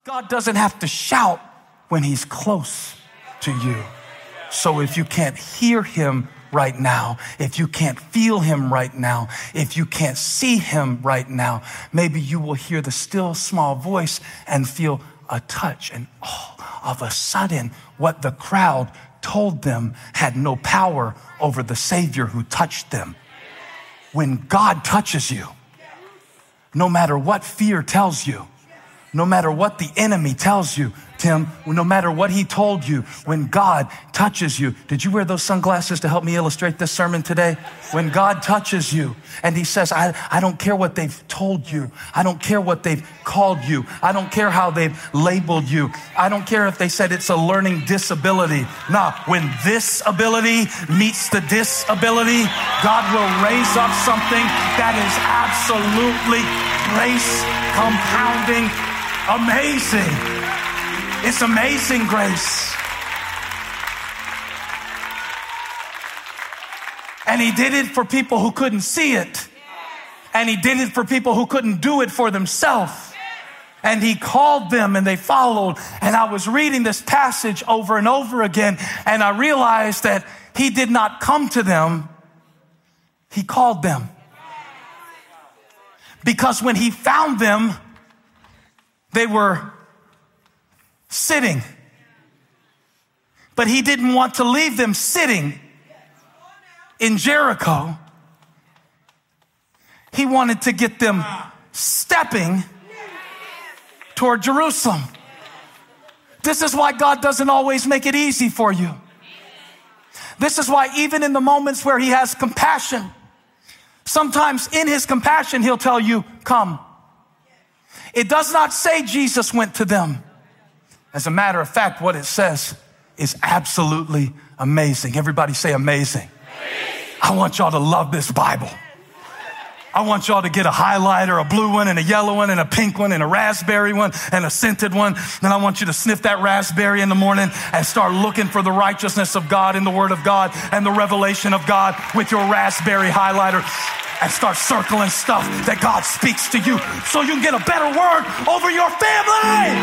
God doesn't have to shout when he's close to you. So if you can't hear him right now, if you can't feel him right now, if you can't see him right now, maybe you will hear the still small voice and feel a touch. And all of a sudden, what the crowd told them had no power over the Savior who touched them. When God touches you, no matter what fear tells you, no matter what the enemy tells you, Tim, no matter what he told you, when God touches you, did you wear those sunglasses to help me illustrate this sermon today? When God touches you and he says, I don't care what they've told you. I don't care what they've called you. I don't care how they've labeled you. I don't care if they said it's a learning disability. Nah, when this ability meets the disability, God will raise up something that is absolutely grace compounding amazing. It's amazing grace. And he did it for people who couldn't see it. And he did it for people who couldn't do it for themselves. And he called them and they followed. And I was reading this passage over and over again, and I realized that he did not come to them. He called them. Because when he found them, they were sitting. But he didn't want to leave them sitting in Jericho. He wanted to get them stepping toward Jerusalem. This is why God doesn't always make it easy for you. This is why even in the moments where he has compassion, sometimes in his compassion, he'll tell you, come. It does not say Jesus went to them. As a matter of fact, what it says is absolutely amazing. Everybody say amazing. I want y'all to love this Bible. I want y'all to get a highlighter, a blue one and a yellow one and a pink one and a raspberry one and a scented one. Then I want you to sniff that raspberry in the morning and start looking for the righteousness of God in the Word of God and the revelation of God with your raspberry highlighter, and start circling stuff that God speaks to you so you can get a better word over your family.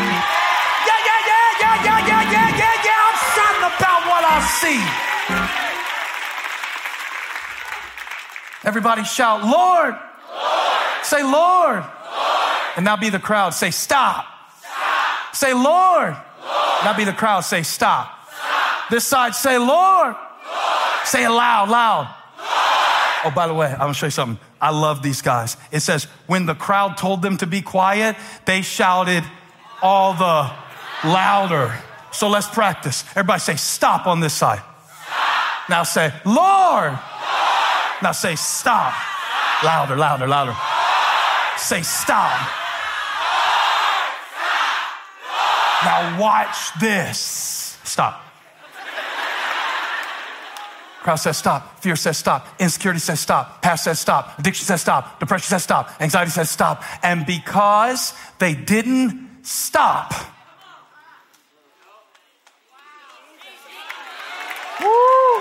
Yeah. I'm shouting about what I see. Everybody shout, Lord. Lord. Say, Lord. Lord. And now be the crowd. Say, stop. Stop. Say, Lord. Lord. Now be the crowd. Say, stop. Stop. This side, say, Lord. Lord. Say it loud. Lord. Oh, by the way, I'm going to show you something. I love these guys. It says, when the crowd told them to be quiet, they shouted all the louder. So let's practice. Everybody say, stop on this side. Stop. Now say, Lord. Lord. Now say, stop. Stop. Louder, louder, louder. Lord. Say, stop. Lord. Stop. Now watch this. Stop. Crowd says stop. Fear says stop. Insecurity says stop. Past says stop. Addiction says stop. Depression says stop. Anxiety says stop. And because they didn't stop, woo,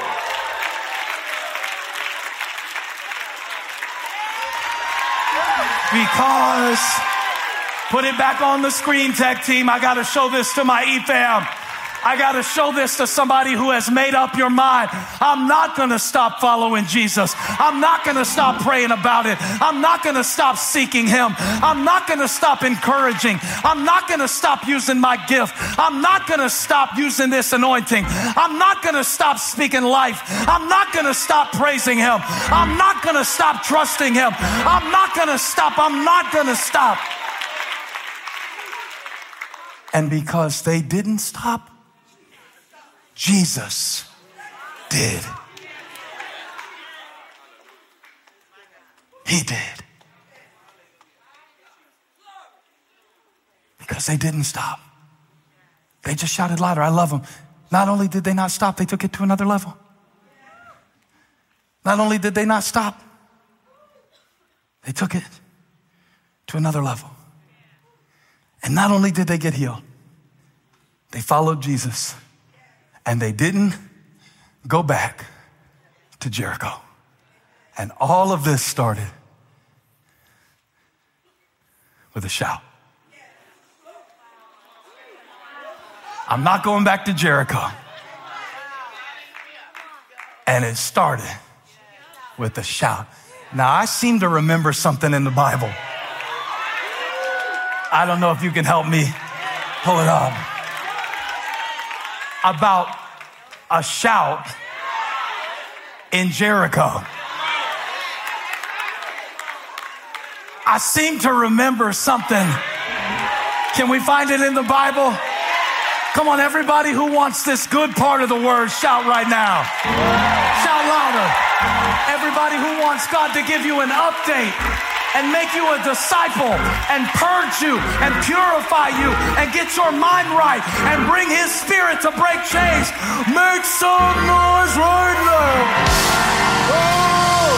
because, put it back on the screen, tech team. I got to show this to my E-fam. I got to show this to somebody who has made up your mind. I'm not going to stop following Jesus. I'm not going to stop praying about it. I'm not going to stop seeking him. I'm not going to stop encouraging. I'm not going to stop using my gift. I'm not going to stop using this anointing. I'm not going to stop speaking life. I'm not going to stop praising him. I'm not going to stop trusting him. I'm not going to stop. I'm not going to stop. And because they didn't stop, Jesus did. He did. Because they didn't stop. They just shouted louder. I love them. Not only did they not stop, they took it to another level. Not only did they not stop, they took it to another level. And not only did they get healed, they followed Jesus. And they didn't go back to Jericho. And all of this started with a shout. I'm not going back to Jericho. And it started with a shout. Now, I seem to remember something in the Bible. I don't know if you can help me pull it up. About a shout in Jericho. I seem to remember something. Can we find it in the Bible? Come on, everybody who wants this good part of the word, shout right now. Shout louder. Everybody who wants God to give you an update and make you a disciple and purge you and purify you and get your mind right and bring his spirit to break chains, make some noise right now. Oh.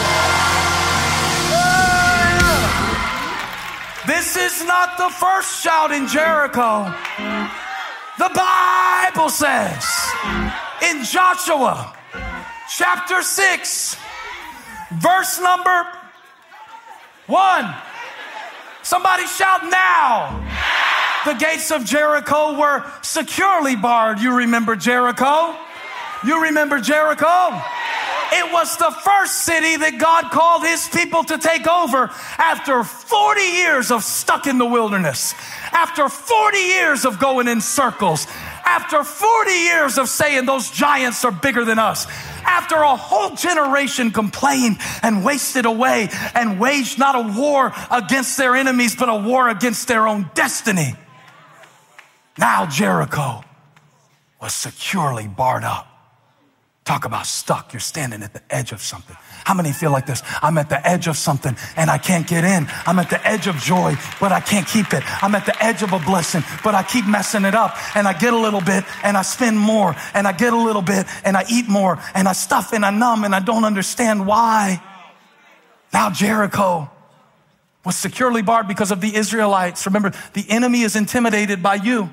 Yeah. This is not the first shout in Jericho. The Bible says in Joshua chapter 6, verse number 1. Somebody shout now. The gates of Jericho were securely barred. You remember Jericho? You remember Jericho? It was the first city that God called his people to take over after 40 years of stuck in the wilderness. After 40 years of going in circles, after 40 years of saying those giants are bigger than us, after a whole generation complained and wasted away and waged not a war against their enemies, but a war against their own destiny. Now Jericho was securely barred up. Talk about stuck. You're standing at the edge of something. How many feel like this? I'm at the edge of something and I can't get in. I'm at the edge of joy, but I can't keep it. I'm at the edge of a blessing, but I keep messing it up. And I get a little bit and I spend more, and I get a little bit and I eat more, and I stuff and I numb, and I don't understand why. Now Jericho was securely barred because of the Israelites. Remember, the enemy is intimidated by you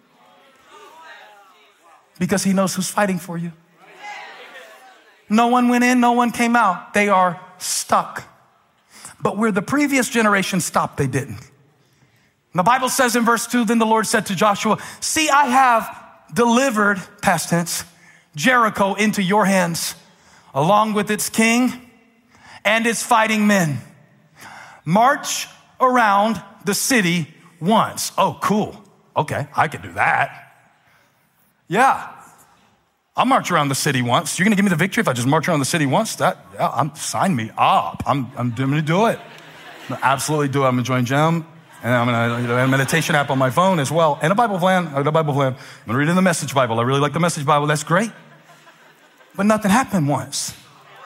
because he knows who's fighting for you. No one went in, no one came out. They are stuck. But where the previous generation stopped, they didn't. And the Bible says in verse 2, then the Lord said to Joshua, see, I have delivered, past tense, Jericho into your hands, along with its king and its fighting men. March around the city once. Oh, cool. Okay, I could do that. Yeah. I'll march around the city once. You're going to give me the victory if I just march around the city once? Sign me up. I'm going to do it. Absolutely do it. I'm going to join Gem, and I'm going to have a meditation app on my phone as well, and a Bible plan. I'm going to read in the Message Bible. I really like the Message Bible. That's great. But nothing happened once.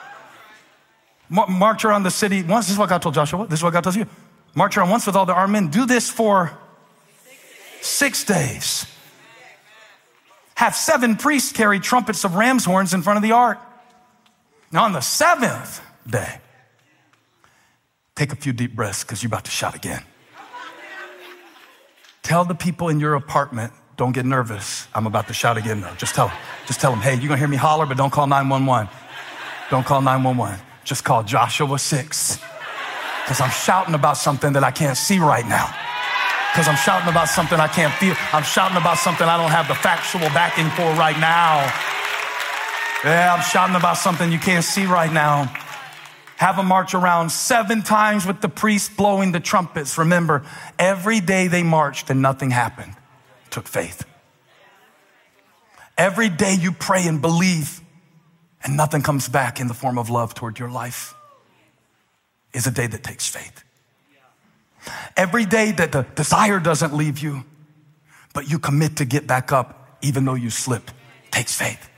March around the city once. This is what God told Joshua. This is what God tells you. March around once with all the armed men. Do this for 6 days. Have 7 priests carry trumpets of ram's horns in front of the ark. Now on the 7th day, take a few deep breaths because you're about to shout again. Tell the people in your apartment, don't get nervous. I'm about to shout again though. Just tell them, hey, you're going to hear me holler, but don't call 911. Don't call 911. Just call Joshua 6. Because I'm shouting about something that I can't see right now. Because I'm shouting about something I can't feel. I'm shouting about something I don't have the factual backing for right now. Yeah, I'm shouting about something you can't see right now. Have them march around 7 times with the priests blowing the trumpets. Remember, every day they marched and nothing happened. It took faith. Every day you pray and believe and nothing comes back in the form of love toward your life is a day that takes faith. Every day that the desire doesn't leave you, but you commit to get back up even though you slipped, takes faith.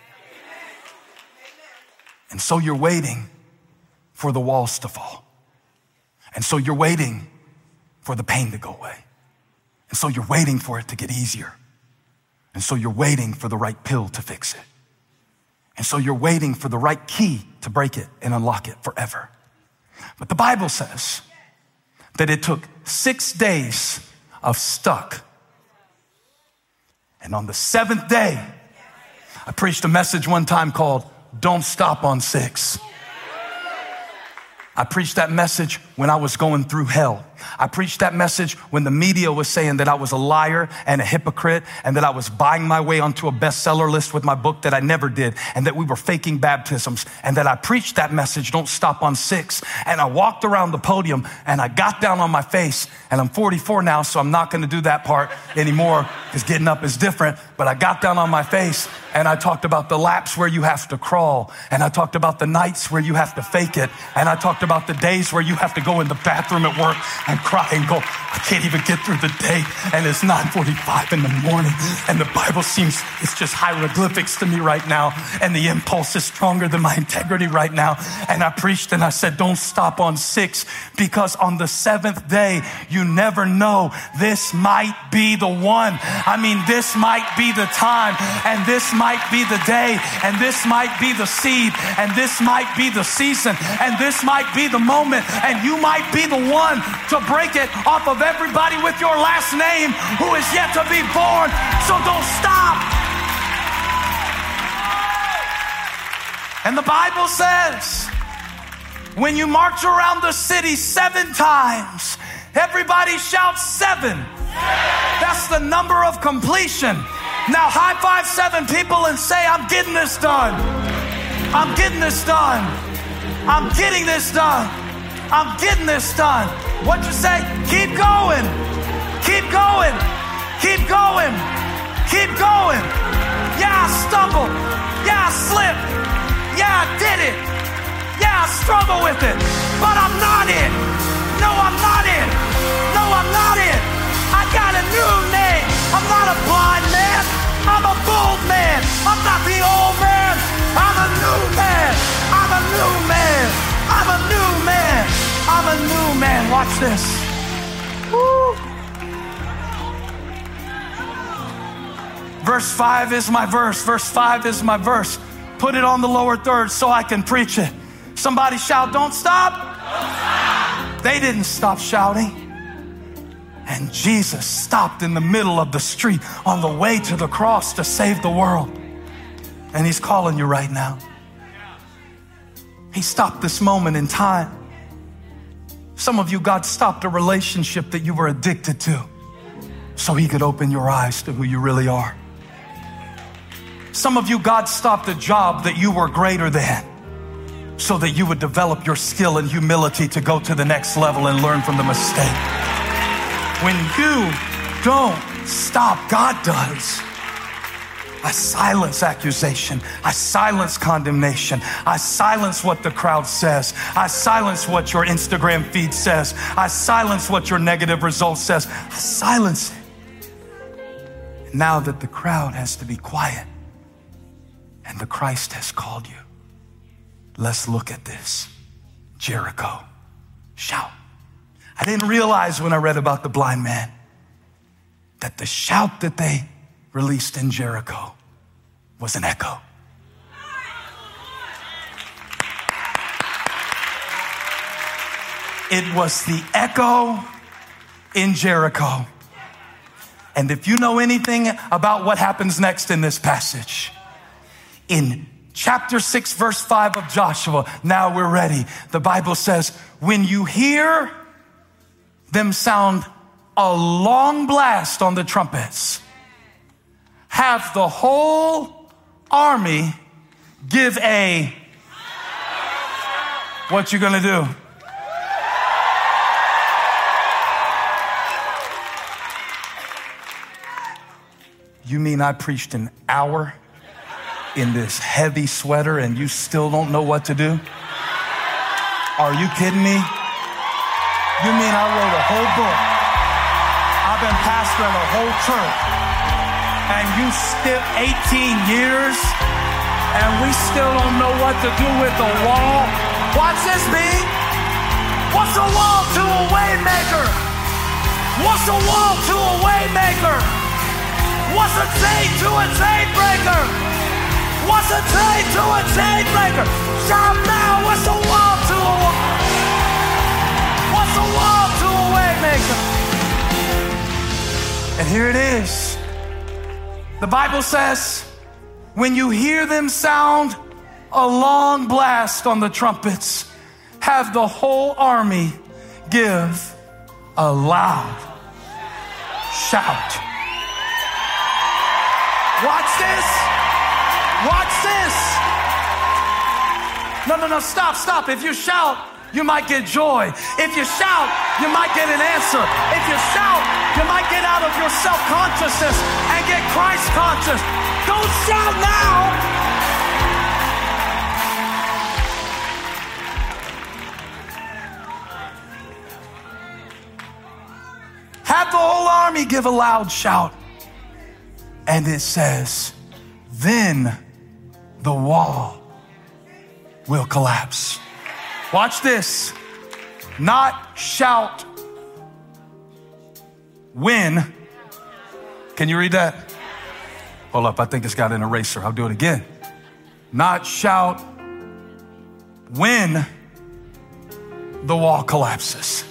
And so you're waiting for the walls to fall. And so you're waiting for the pain to go away. And so you're waiting for it to get easier. And so you're waiting for the right pill to fix it. And so you're waiting for the right key to break it and unlock it forever. But the Bible says that it took 6 days of stuck. And on the 7th day, I preached a message one time called Don't Stop on 6. I preached that message when I was going through hell. I preached that message when the media was saying that I was a liar and a hypocrite and that I was buying my way onto a bestseller list with my book that I never did and that we were faking baptisms and that I preached that message, don't stop on 6. And I walked around the podium and I got down on my face, and I'm 44 now, so I'm not going to do that part anymore because getting up is different. But I got down on my face and I talked about the laps where you have to crawl, and I talked about the nights where you have to fake it, and I talked about the days where you have to go in the bathroom at work and cry and go, I can't even get through the day, and it's 9:45 in the morning, and the Bible seems, it's just hieroglyphics to me right now, and the impulse is stronger than my integrity right now. And I preached and I said, don't stop on 6, because on the 7th day, you never know, this might be the one. I mean, this might be the time, and this might be the day, and this might be the seed, and this might be the season, and this might be the moment, and you might be the one to break it off of everybody with your last name who is yet to be born. So don't stop. And the Bible says, when you march around the city 7 times, everybody shouts 7. That's the number of completion. Now high five 7 people and say, I'm getting this done. I'm getting this done. I'm getting this done. I'm getting this done. What you say? Keep going. Keep going. Keep going. Keep going. Yeah, I stumbled. Yeah, I slipped. Yeah, I did it. Yeah, I struggle with it. But I'm not it. No, I'm not it. No, I'm not it. I got a new name. I'm not a blind man. I'm a bold man. I'm not the old man. I'm a new man. I'm a new man. I'm a new man. I'm a new man. Watch this. Woo. Verse 5 is my verse. Verse 5 is my verse. Put it on the lower third so I can preach it. Somebody shout, don't stop. Don't stop. They didn't stop shouting. And Jesus stopped in the middle of the street on the way to the cross to save the world. And he's calling you right now. He stopped this moment in time. Some of you, God stopped a relationship that you were addicted to so he could open your eyes to who you really are. Some of you, God stopped a job that you were greater than so that you would develop your skill and humility to go to the next level and learn from the mistake. When you don't stop, God does. I silence accusation. I silence condemnation. I silence what the crowd says. I silence what your Instagram feed says. I silence what your negative results says. I silence it. Now that the crowd has to be quiet and the Christ has called you, let's look at this. Jericho. Shout. I didn't realize when I read about the blind man that the shout that they released in Jericho was an echo. It was the echo in Jericho. And if you know anything about what happens next in this passage, in chapter 6, verse 5 of Joshua, now we're ready. The Bible says, when you hear them sound a long blast on the trumpets, have the whole army give a, what you gonna do? You mean I preached an hour in this heavy sweater and you still don't know what to do? Are you kidding me? You mean I wrote a whole book? I've been pastoring a whole church and you skip 18 years and we still don't know what to do with the wall? Watch this, B. What's a wall to a way maker? What's a wall to a way maker? What's a chain to a chain breaker? What's a chain to a chain breaker? Shout now, what's a wall to a wall? What's a wall to a way maker? And here it is. The Bible says, when you hear them sound a long blast on the trumpets, have the whole army give a loud shout. Watch this. Watch this. No, stop. If you shout, you might get joy. If you shout, you might get an answer. If you shout, you might get out of your self-consciousness and get Christ-conscious. Don't shout now. Have the whole army give a loud shout. And it says, then the wall will collapse. Watch this. Not shout when. Can you read that? Hold up, I think it's got an eraser. I'll do it again. Not shout when the wall collapses.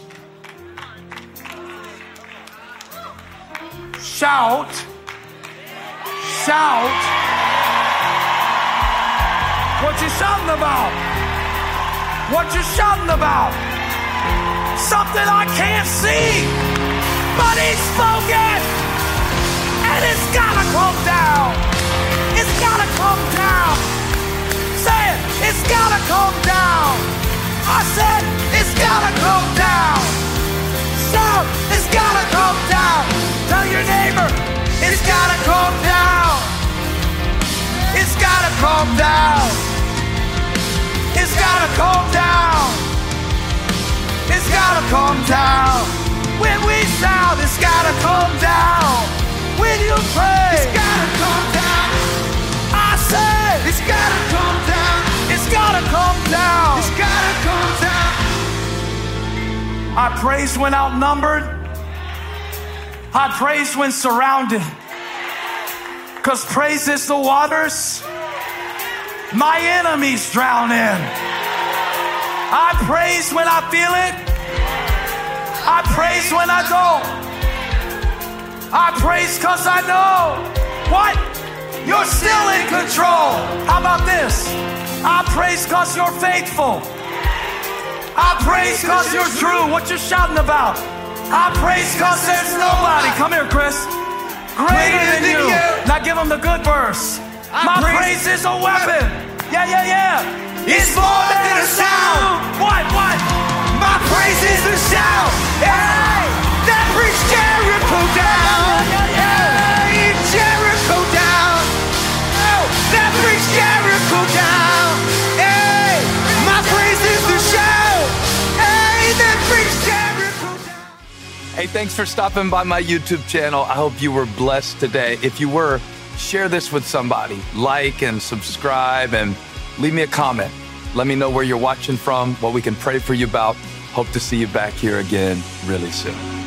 Shout. What you shouting about? What you shouting about? Something I can't see, but he's spoken, and it's gotta come down. It's gotta come down. Say it, it's gotta come down. I said, it's gotta come down. Shout, it's gotta come down. Tell your neighbor, it's gotta come down. It's gotta come down. It's gotta come down. It's gotta come down. When we shout, it's gotta come down. When you pray, it's gotta come down. I said, it's gotta come down. It's gotta come down. It's gotta come down. I praise when outnumbered. I praise when surrounded. Because praise is the waters my enemies drown in. I praise when I feel it. I praise when I don't. I praise because I know what? You're still in control. How about this? I praise because you're faithful. I praise because you're true. What you shouting about? I praise because there's nobody. Come here, Chris. Greater than you. Now give them the good verse. My praise is a weapon. Yeah. It's more than a sound. What? My praise is a shout. Hey, that brings Jericho down. Hey, Jericho down. Oh, that brings Jericho down. Hey, my praise is the shout. Hey, that brings Jericho down. Hey, thanks for stopping by my YouTube channel. I hope you were blessed today. If you were, share this with somebody. Like and subscribe and leave me a comment. Let me know where you're watching from, what we can pray for you about. Hope to see you back here again really soon.